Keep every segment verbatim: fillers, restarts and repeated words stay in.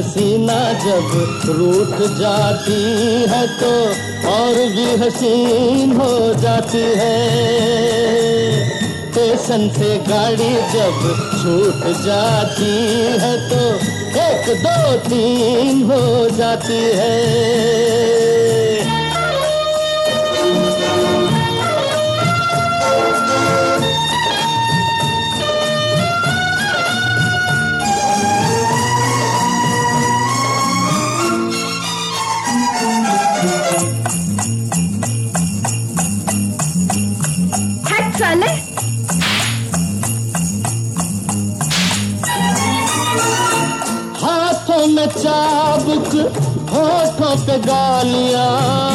हसीना जब रूठ जाती है तो और भी हसीन हो जाती है। स्टेशन से गाड़ी जब छूट जाती है तो एक दो तीन हो जाती है। हाथों में चाबुक होठों पे गालियां,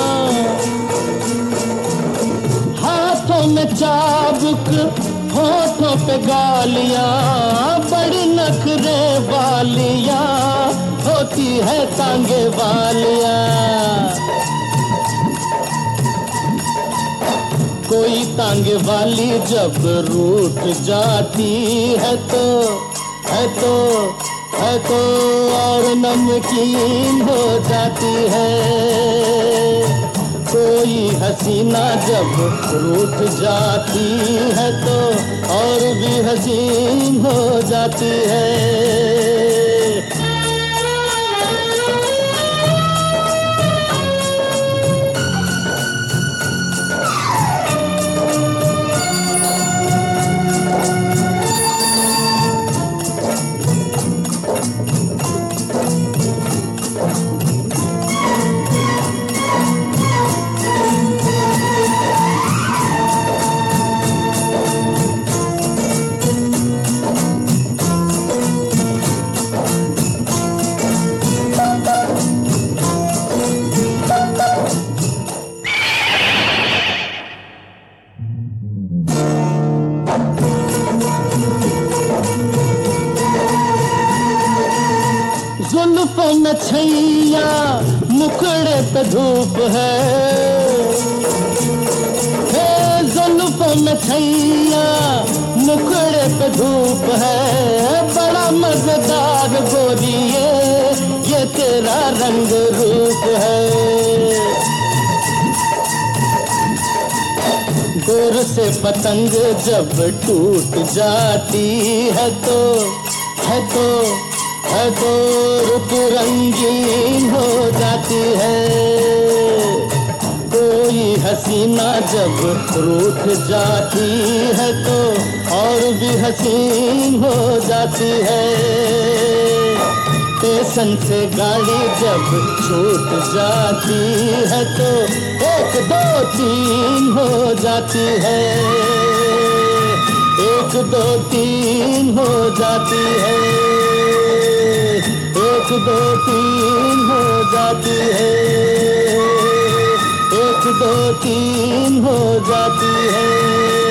हाथों में चाबुक होठों पे गालियां, बड़ी नखरे वालियां होती है तांगे वालियां। कोई तांगे वाली जब रूठ जाती है तो है तो है तो और नमकीन हो जाती है। कोई हसीना जब रूठ जाती है तो और भी हसीन हो जाती है। जुल्फों में छैया मुखड़े पे धूप है, हे जुल्फों में छैया मुखड़े पे धूप है। बड़ा मजेदार गोरिये ये तेरा रंग रूप है। गोर से पतंग जब टूट जाती है तो है तो है तो रुत रंगीन हो जाती है। कोई हसीना जब रूठ जाती है तो और भी हसीन हो जाती है। स्टेशन से गाड़ी जब छूट जाती है तो एक दो तीन हो जाती है। एक दो तीन हो जाती है। एक दो तीन हो जाती है। एक दो तीन हो जाती है।